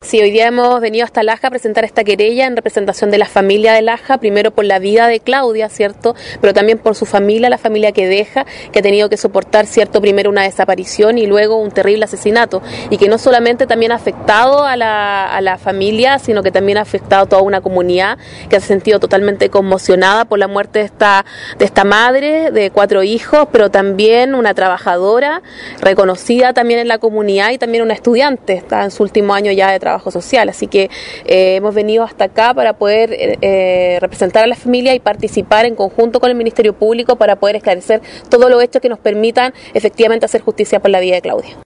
Sí, hoy día hemos venido hasta Laja a presentar esta querella en representación de la familia de Laja, primero por la vida de Claudia, ¿cierto? Pero también por su familia, la familia que deja, que ha tenido que soportar, ¿cierto? Primero una desaparición y luego un terrible asesinato, y que no solamente también ha afectado a la familia, sino que también ha afectado a toda una comunidad que se ha sentido totalmente conmocionada por la muerte de esta madre de 4 hijos, pero también una trabajadora reconocida también en la comunidad y también una estudiante, está en su último año ya de trabajo social, así que hemos venido hasta acá para poder representar a la familia y participar en conjunto con el Ministerio Público para poder esclarecer todos los hechos que nos permitan efectivamente hacer justicia por la vida de Claudia.